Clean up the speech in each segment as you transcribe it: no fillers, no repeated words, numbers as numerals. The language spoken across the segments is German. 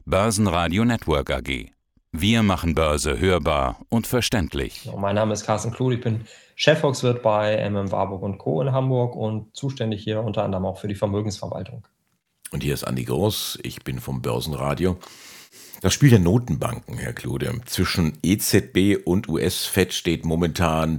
Börsenradio Network AG. Wir machen Börse hörbar und verständlich. Mein Name ist Carsten Kluth, ich bin Chefvolkswirt bei Warburg & Co. in Hamburg und zuständig hier unter anderem auch für die Vermögensverwaltung. Und hier ist Andi Groß, ich bin vom Börsenradio. Das Spiel der Notenbanken, Herr Klude, zwischen EZB und US-Fed steht momentan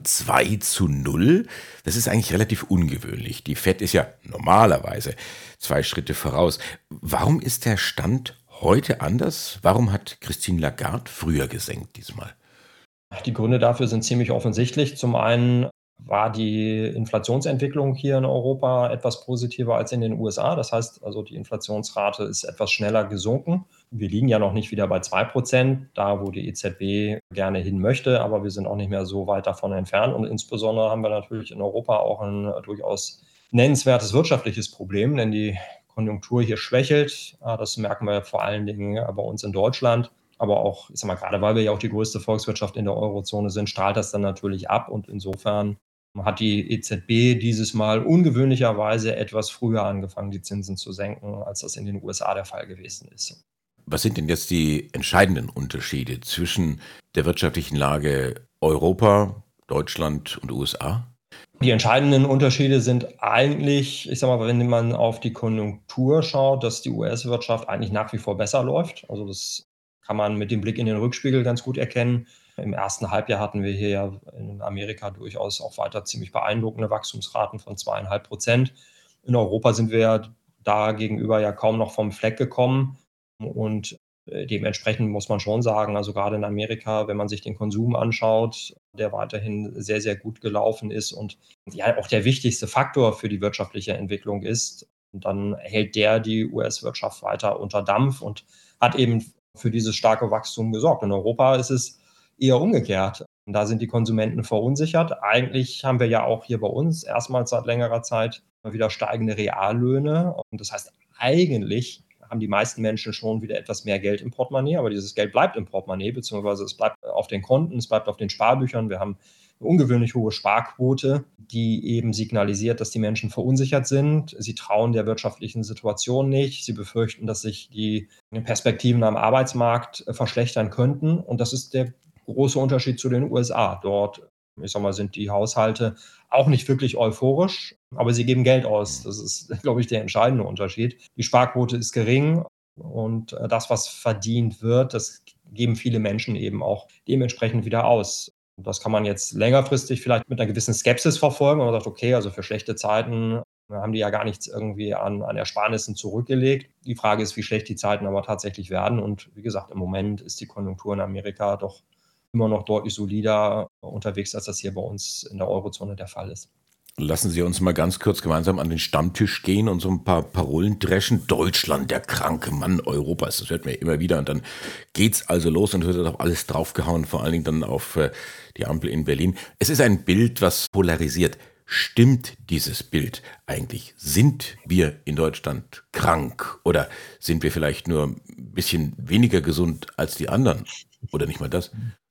2:0. Das ist eigentlich relativ ungewöhnlich. Die Fed ist ja normalerweise 2 Schritte voraus. Warum ist der Stand heute anders? Warum hat Christine Lagarde früher gesenkt diesmal? Die Gründe dafür sind ziemlich offensichtlich. Zum einen war die Inflationsentwicklung hier in Europa etwas positiver als in den USA. Das heißt also, die Inflationsrate ist etwas schneller gesunken. Wir liegen ja noch nicht wieder bei 2%, da wo die EZB gerne hin möchte, aber wir sind auch nicht mehr so weit davon entfernt. Und insbesondere haben wir natürlich in Europa auch ein durchaus nennenswertes wirtschaftliches Problem, denn die Konjunktur hier schwächelt. Das merken wir vor allen Dingen bei uns in Deutschland. Aber auch, ich sag mal, gerade weil wir ja auch die größte Volkswirtschaft in der Eurozone sind, strahlt das dann natürlich ab. Und insofern hat die EZB dieses Mal ungewöhnlicherweise etwas früher angefangen, die Zinsen zu senken, als das in den USA der Fall gewesen ist. Was sind denn jetzt die entscheidenden Unterschiede zwischen der wirtschaftlichen Lage Europa, Deutschland und USA? Die entscheidenden Unterschiede sind eigentlich, ich sag mal, wenn man auf die Konjunktur schaut, dass die US-Wirtschaft eigentlich nach wie vor besser läuft. Also das kann man mit dem Blick in den Rückspiegel ganz gut erkennen. Im ersten Halbjahr hatten wir hier ja in Amerika durchaus auch weiter ziemlich beeindruckende Wachstumsraten von 2,5%. In Europa sind wir ja da gegenüber ja kaum noch vom Fleck gekommen. Und dementsprechend muss man schon sagen, also gerade in Amerika, wenn man sich den Konsum anschaut, der weiterhin sehr, sehr gut gelaufen ist und ja auch der wichtigste Faktor für die wirtschaftliche Entwicklung ist, dann hält der die US-Wirtschaft weiter unter Dampf und hat eben für dieses starke Wachstum gesorgt. In Europa ist es eher umgekehrt. Da sind die Konsumenten verunsichert. Eigentlich haben wir ja auch hier bei uns erstmals seit längerer Zeit wieder steigende Reallöhne. Und das heißt, eigentlich haben die meisten Menschen schon wieder etwas mehr Geld im Portemonnaie, aber dieses Geld bleibt im Portemonnaie, beziehungsweise es bleibt auf den Konten, es bleibt auf den Sparbüchern. Wir haben eine ungewöhnlich hohe Sparquote, die eben signalisiert, dass die Menschen verunsichert sind. Sie trauen der wirtschaftlichen Situation nicht. Sie befürchten, dass sich die Perspektiven am Arbeitsmarkt verschlechtern könnten. Und das ist der große Unterschied zu den USA. Dort, ich sag mal, sind die Haushalte auch nicht wirklich euphorisch, aber sie geben Geld aus. Das ist, glaube ich, der entscheidende Unterschied. Die Sparquote ist gering und das, was verdient wird, das geben viele Menschen eben auch dementsprechend wieder aus. Das kann man jetzt längerfristig vielleicht mit einer gewissen Skepsis verfolgen, und man sagt, okay, also für schlechte Zeiten haben die ja gar nichts irgendwie an Ersparnissen zurückgelegt. Die Frage ist, wie schlecht die Zeiten aber tatsächlich werden. Und wie gesagt, im Moment ist die Konjunktur in Amerika doch immer noch deutlich solider unterwegs, als das hier bei uns in der Eurozone der Fall ist. Lassen Sie uns mal ganz kurz gemeinsam an den Stammtisch gehen und so ein paar Parolen dreschen. Deutschland, der kranke Mann Europas, das hört man ja immer wieder. Und dann geht's also los und wird auf alles draufgehauen, vor allen Dingen dann auf die Ampel in Berlin. Es ist ein Bild, was polarisiert. Stimmt dieses Bild eigentlich? Sind wir in Deutschland krank oder sind wir vielleicht nur ein bisschen weniger gesund als die anderen? Oder nicht mal das?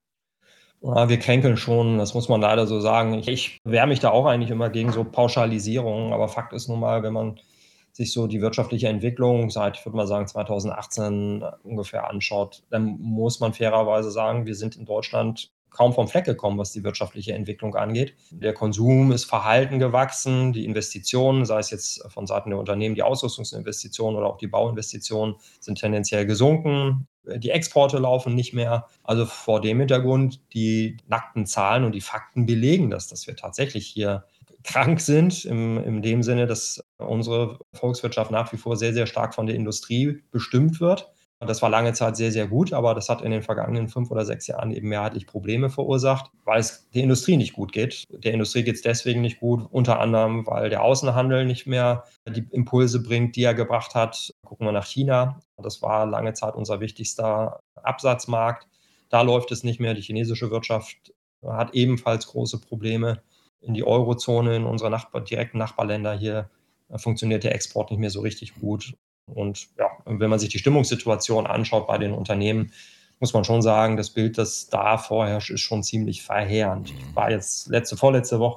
Ja, wir kränkeln schon, das muss man leider so sagen. Ich wehre mich da auch eigentlich immer gegen so Pauschalisierungen, aber Fakt ist nun mal, wenn man sich so die wirtschaftliche Entwicklung seit, ich würde mal sagen, 2018 ungefähr anschaut, dann muss man fairerweise sagen, wir sind in Deutschland kaum vom Fleck gekommen, was die wirtschaftliche Entwicklung angeht. Der Konsum ist verhalten gewachsen, die Investitionen, sei es jetzt von Seiten der Unternehmen, die Ausrüstungsinvestitionen oder auch die Bauinvestitionen, sind tendenziell gesunken. Die Exporte laufen nicht mehr. Also vor dem Hintergrund, die nackten Zahlen und die Fakten belegen das, dass wir tatsächlich hier krank sind, in dem Sinne, dass unsere Volkswirtschaft nach wie vor sehr, sehr stark von der Industrie bestimmt wird. Das war lange Zeit sehr, sehr gut, aber das hat in den vergangenen 5 oder 6 Jahren eben mehrheitlich Probleme verursacht, weil es der Industrie nicht gut geht. Der Industrie geht es deswegen nicht gut, unter anderem, weil der Außenhandel nicht mehr die Impulse bringt, die er gebracht hat. Gucken wir nach China. Das war lange Zeit unser wichtigster Absatzmarkt. Da läuft es nicht mehr. Die chinesische Wirtschaft hat ebenfalls große Probleme. In die Eurozone, in unsere direkten Nachbarländer hier, funktioniert der Export nicht mehr so richtig gut. Und ja, wenn man sich die Stimmungssituation anschaut bei den Unternehmen, muss man schon sagen, das Bild, das da vorherrscht, ist schon ziemlich verheerend. Ich war jetzt vorletzte Woche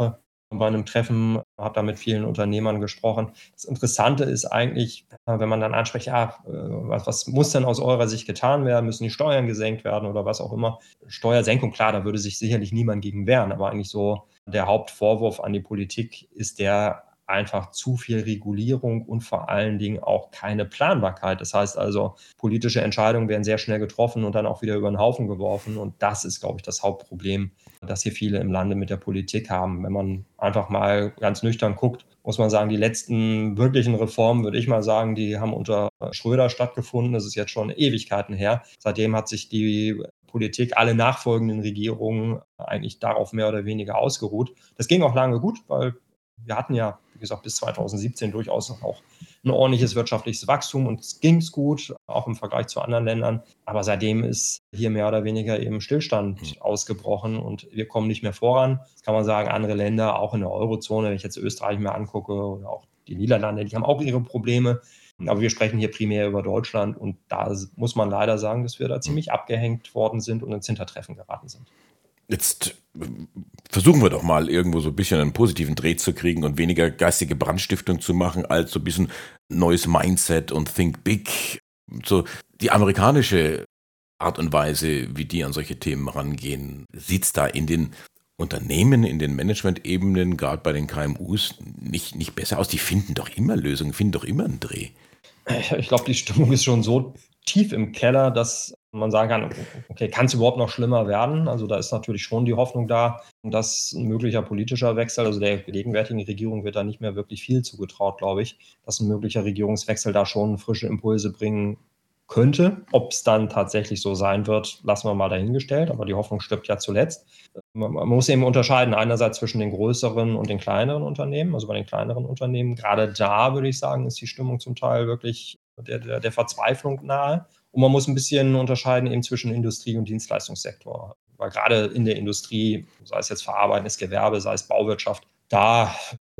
bei einem Treffen, habe da mit vielen Unternehmern gesprochen. Das Interessante ist eigentlich, wenn man dann anspricht, ja, was muss denn aus eurer Sicht getan werden? Müssen die Steuern gesenkt werden oder was auch immer? Steuersenkung, klar, da würde sich sicherlich niemand gegen wehren, aber eigentlich so der Hauptvorwurf an die Politik ist der einfach zu viel Regulierung und vor allen Dingen auch keine Planbarkeit. Das heißt also, politische Entscheidungen werden sehr schnell getroffen und dann auch wieder über den Haufen geworfen. Und das ist, glaube ich, das Hauptproblem, das hier viele im Lande mit der Politik haben. Wenn man einfach mal ganz nüchtern guckt, muss man sagen, die letzten wirklichen Reformen, würde ich mal sagen, die haben unter Schröder stattgefunden. Das ist jetzt schon Ewigkeiten her. Seitdem hat sich die Politik, alle nachfolgenden Regierungen eigentlich darauf mehr oder weniger ausgeruht. Das ging auch lange gut, weil wir hatten ja, wie gesagt, bis 2017 durchaus auch ein ordentliches wirtschaftliches Wachstum und es ging gut, auch im Vergleich zu anderen Ländern. Aber seitdem ist hier mehr oder weniger eben Stillstand ausgebrochen und wir kommen nicht mehr voran. Das kann man sagen, andere Länder, auch in der Eurozone, wenn ich jetzt Österreich mir angucke oder auch die Niederlande, die haben auch ihre Probleme. Aber wir sprechen hier primär über Deutschland und da muss man leider sagen, dass wir da ziemlich abgehängt worden sind und ins Hintertreffen geraten sind. Jetzt versuchen wir doch mal irgendwo so ein bisschen einen positiven Dreh zu kriegen und weniger geistige Brandstiftung zu machen, als so ein bisschen neues Mindset und Think Big. So die amerikanische Art und Weise, wie die an solche Themen rangehen, sieht's da in den Unternehmen, in den Management-Ebenen, gerade bei den KMUs, nicht besser aus? Die finden doch immer Lösungen, finden doch immer einen Dreh. Ich glaube, die Stimmung ist schon so tief im Keller, dass man sagen kann, okay, kann es überhaupt noch schlimmer werden? Also da ist natürlich schon die Hoffnung da, dass ein möglicher politischer Wechsel, also der gegenwärtigen Regierung wird da nicht mehr wirklich viel zugetraut, glaube ich, dass ein möglicher Regierungswechsel da schon frische Impulse bringen könnte. Ob es dann tatsächlich so sein wird, lassen wir mal dahingestellt, aber die Hoffnung stirbt ja zuletzt. Man muss eben unterscheiden, einerseits zwischen den größeren und den kleineren Unternehmen. Also bei den kleineren Unternehmen, gerade da würde ich sagen, ist die Stimmung zum Teil wirklich der Verzweiflung nahe. Und man muss ein bisschen unterscheiden eben zwischen Industrie- und Dienstleistungssektor. Weil gerade in der Industrie, sei es jetzt verarbeitendes Gewerbe, sei es Bauwirtschaft, da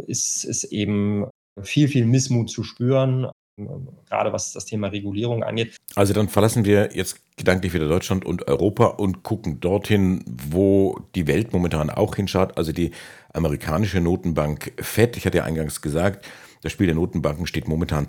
ist eben viel Missmut zu spüren, gerade was das Thema Regulierung angeht. Also dann verlassen wir jetzt gedanklich wieder Deutschland und Europa und gucken dorthin, wo die Welt momentan auch hinschaut. Also die amerikanische Notenbank Fed, ich hatte ja eingangs gesagt, das Spiel der Notenbanken steht momentan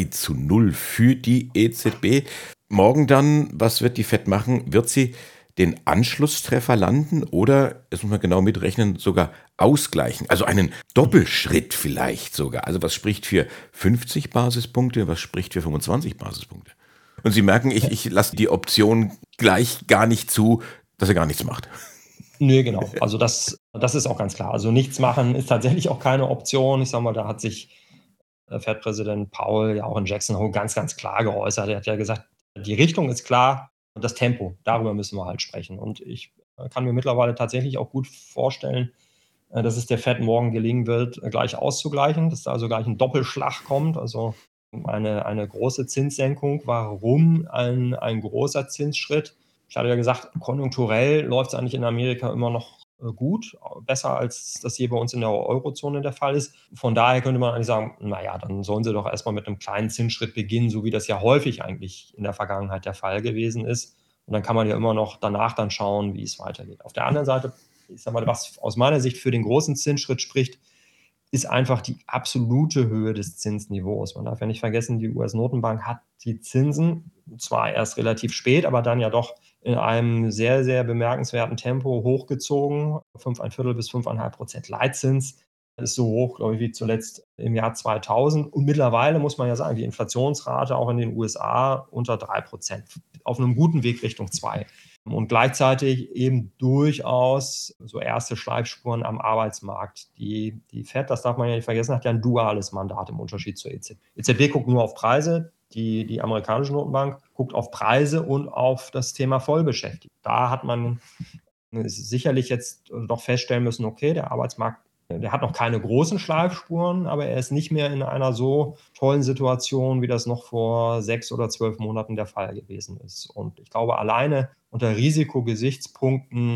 2:0 für die EZB. Morgen dann, was wird die Fed machen? Wird sie den Anschlusstreffer landen oder, das muss man genau mitrechnen, sogar ausgleichen? Also einen Doppelschritt vielleicht sogar. Also was spricht für 50 Basispunkte, was spricht für 25 Basispunkte? Und Sie merken, ich lasse die Option gleich gar nicht zu, dass er gar nichts macht. Nee, genau. Also das ist auch ganz klar. Also nichts machen ist tatsächlich auch keine Option. Ich sage mal, da hat sich Fed-Präsident Powell ja auch in Jackson Hole ganz klar geäußert. Er hat ja gesagt, die Richtung ist klar und das Tempo, darüber müssen wir halt sprechen. Und ich kann mir mittlerweile tatsächlich auch gut vorstellen, dass es der Fed morgen gelingen wird, gleich auszugleichen, dass da also gleich ein Doppelschlag kommt, also eine große Zinssenkung. Warum ein großer Zinsschritt? Ich hatte ja gesagt, konjunkturell läuft es eigentlich in Amerika immer noch gut, besser als das hier bei uns in der Eurozone der Fall ist. Von daher könnte man eigentlich sagen, naja, dann sollen sie doch erstmal mit einem kleinen Zinsschritt beginnen, so wie das ja häufig eigentlich in der Vergangenheit der Fall gewesen ist. Und dann kann man ja immer noch danach dann schauen, wie es weitergeht. Auf der anderen Seite, ich sag mal, was aus meiner Sicht für den großen Zinsschritt spricht, ist einfach die absolute Höhe des Zinsniveaus. Man darf ja nicht vergessen, die US-Notenbank hat die Zinsen zwar erst relativ spät, aber dann ja doch in einem sehr bemerkenswerten Tempo hochgezogen. 5,25 bis 5,5% Leitzins ist so hoch, glaube ich, wie zuletzt im Jahr 2000. Und mittlerweile muss man ja sagen, die Inflationsrate auch in den USA unter 3%, auf einem guten Weg Richtung 2%. Und gleichzeitig eben durchaus so erste Schleifspuren am Arbeitsmarkt. Die Fed, das darf man ja nicht vergessen, hat ja ein duales Mandat im Unterschied zur EZB. EZB guckt nur auf Preise, die amerikanische Notenbank guckt auf Preise und auf das Thema Vollbeschäftigung. Da hat man sicherlich jetzt doch feststellen müssen, okay, der Arbeitsmarkt, der hat noch keine großen Schleifspuren, aber er ist nicht mehr in einer so tollen Situation, wie das noch vor 6 oder 12 Monaten der Fall gewesen ist. Und ich glaube, alleine unter Risikogesichtspunkten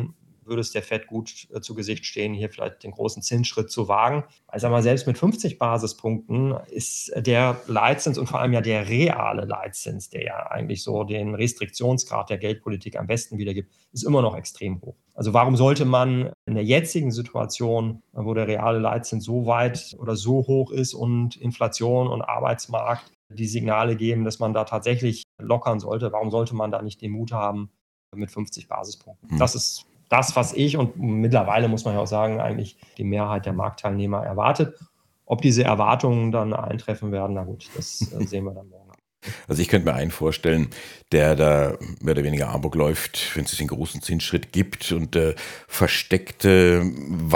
würde es der Fed gut zu Gesicht stehen, hier vielleicht den großen Zinsschritt zu wagen. Also mal, selbst mit 50 Basispunkten ist der Leitzins und vor allem ja der reale Leitzins, der ja eigentlich so den Restriktionsgrad der Geldpolitik am besten wiedergibt, ist immer noch extrem hoch. Also warum sollte man in der jetzigen Situation, wo der reale Leitzins so weit oder so hoch ist und Inflation und Arbeitsmarkt die Signale geben, dass man da tatsächlich lockern sollte, warum sollte man da nicht den Mut haben mit 50 Basispunkten? Das ist das, was ich und mittlerweile muss man ja auch sagen, eigentlich die Mehrheit der Marktteilnehmer erwartet. Ob diese Erwartungen dann eintreffen werden, na gut, das sehen wir dann morgen. Also ich könnte mir einen vorstellen, der da mehr oder weniger Amok läuft, wenn es den großen Zinsschritt gibt und versteckte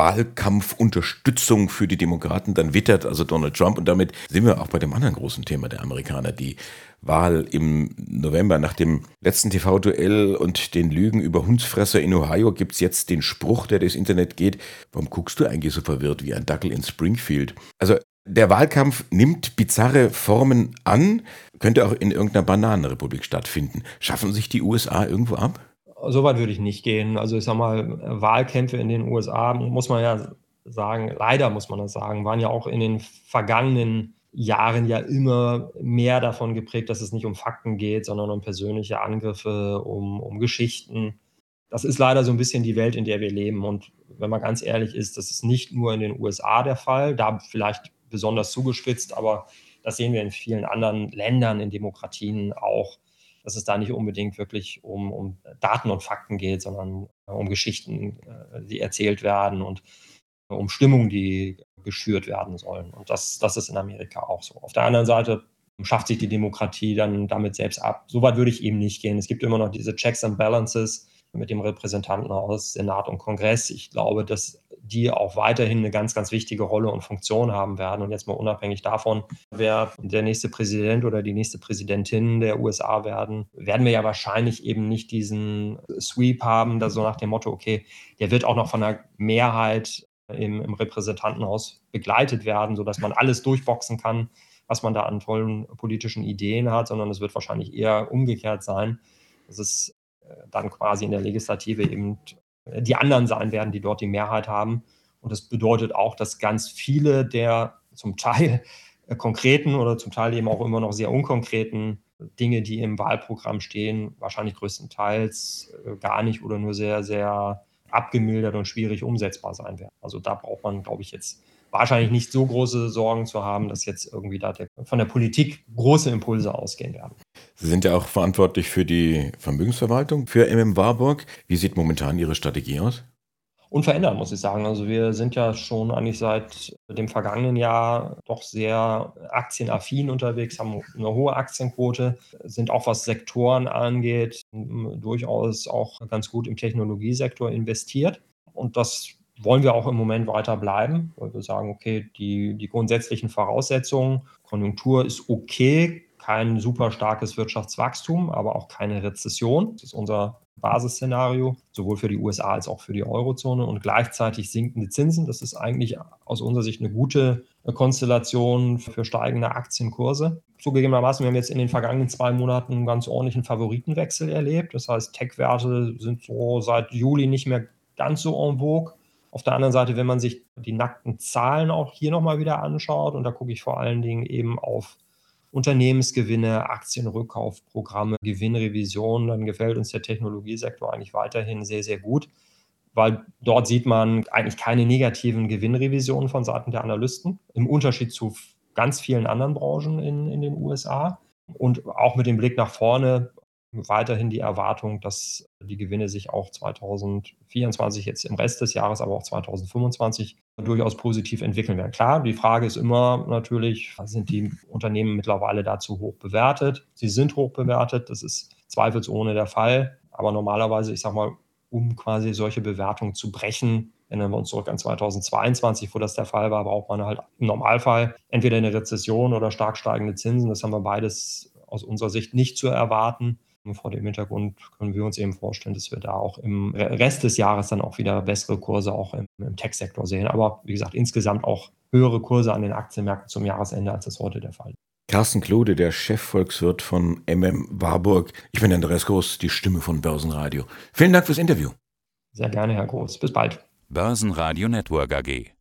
Wahlkampfunterstützung für die Demokraten dann wittert, also Donald Trump. Und damit sind wir auch bei dem anderen großen Thema der Amerikaner, die Wahl im November. Nach dem letzten TV-Duell und den Lügen über Hundsfresser in Ohio gibt es jetzt den Spruch, der durchs Internet geht: Warum guckst du eigentlich so verwirrt wie ein Dackel in Springfield? Also der Wahlkampf nimmt bizarre Formen an, könnte auch in irgendeiner Bananenrepublik stattfinden. Schaffen sich die USA irgendwo ab? Soweit würde ich nicht gehen. Also ich sag mal, Wahlkämpfe in den USA, muss man ja sagen, leider muss man das sagen, waren ja auch in den vergangenen Jahren ja immer mehr davon geprägt, dass es nicht um Fakten geht, sondern um persönliche Angriffe, um Geschichten. Das ist leider so ein bisschen die Welt, in der wir leben. Und wenn man ganz ehrlich ist, das ist nicht nur in den USA der Fall, da vielleicht besonders zugespitzt, aber das sehen wir in vielen anderen Ländern, in Demokratien auch, dass es da nicht unbedingt wirklich um Daten und Fakten geht, sondern um Geschichten, die erzählt werden und um Stimmungen, die geschürt werden sollen. Und das ist in Amerika auch so. Auf der anderen Seite schafft sich die Demokratie dann damit selbst ab. So weit würde ich eben nicht gehen. Es gibt immer noch diese Checks and Balances mit dem Repräsentantenhaus, Senat und Kongress. Ich glaube, dass die auch weiterhin eine ganz, ganz wichtige Rolle und Funktion haben werden. Und jetzt mal unabhängig davon, wer der nächste Präsident oder die nächste Präsidentin der USA werden wir ja wahrscheinlich eben nicht diesen Sweep haben, da so nach dem Motto, okay, der wird auch noch von einer Mehrheit im Repräsentantenhaus begleitet werden, sodass man alles durchboxen kann, was man da an tollen politischen Ideen hat, sondern es wird wahrscheinlich eher umgekehrt sein, dass es dann quasi in der Legislative eben die anderen sein werden, die dort die Mehrheit haben. Und das bedeutet auch, dass ganz viele der zum Teil konkreten oder zum Teil eben auch immer noch sehr unkonkreten Dinge, die im Wahlprogramm stehen, wahrscheinlich größtenteils gar nicht oder nur sehr, sehr abgemildert und schwierig umsetzbar sein werden. Also da braucht man, glaube ich, jetzt wahrscheinlich nicht so große Sorgen zu haben, dass jetzt irgendwie da von der Politik große Impulse ausgehen werden. Sie sind ja auch verantwortlich für die Vermögensverwaltung für Warburg. Wie sieht momentan Ihre Strategie aus? Unverändert, muss ich sagen. Also wir sind ja schon eigentlich seit dem vergangenen Jahr doch sehr aktienaffin unterwegs, haben eine hohe Aktienquote, sind auch, was Sektoren angeht, durchaus auch ganz gut im Technologiesektor investiert. Und das wollen wir auch im Moment weiter bleiben, weil wir sagen, okay, die grundsätzlichen Voraussetzungen, Konjunktur ist okay, kein super starkes Wirtschaftswachstum, aber auch keine Rezession. Das ist unser Basisszenario, sowohl für die USA als auch für die Eurozone, und gleichzeitig sinkende Zinsen. Das ist eigentlich aus unserer Sicht eine gute Konstellation für steigende Aktienkurse. Zugegebenermaßen, wir haben jetzt in den vergangenen 2 Monaten einen ganz ordentlichen Favoritenwechsel erlebt. Das heißt, Tech-Werte sind so seit Juli nicht mehr ganz so en vogue. Auf der anderen Seite, wenn man sich die nackten Zahlen auch hier nochmal wieder anschaut, und da gucke ich vor allen Dingen eben auf Unternehmensgewinne, Aktienrückkaufprogramme, Gewinnrevisionen, dann gefällt uns der Technologiesektor eigentlich weiterhin sehr, sehr gut, weil dort sieht man eigentlich keine negativen Gewinnrevisionen von Seiten der Analysten, im Unterschied zu ganz vielen anderen Branchen in den USA. Und auch mit dem Blick nach vorne weiterhin die Erwartung, dass die Gewinne sich auch 2024, jetzt im Rest des Jahres, aber auch 2025 durchaus positiv entwickeln werden. Klar, die Frage ist immer natürlich, sind die Unternehmen mittlerweile dazu hoch bewertet? Sie sind hoch bewertet, das ist zweifelsohne der Fall. Aber normalerweise, ich sage mal, um quasi solche Bewertungen zu brechen, erinnern wir uns zurück an 2022, wo das der Fall war, braucht man halt im Normalfall entweder eine Rezession oder stark steigende Zinsen. Das haben wir beides aus unserer Sicht nicht zu erwarten. Und vor dem Hintergrund können wir uns eben vorstellen, dass wir da auch im Rest des Jahres dann auch wieder bessere Kurse auch im Tech-Sektor sehen. Aber wie gesagt, insgesamt auch höhere Kurse an den Aktienmärkten zum Jahresende, als das heute der Fall ist. Carsten Klude, der Chefvolkswirt von Warburg. Ich bin Andreas Groß, die Stimme von Börsenradio. Vielen Dank fürs Interview. Sehr gerne, Herr Groß. Bis bald. Börsenradio Network AG.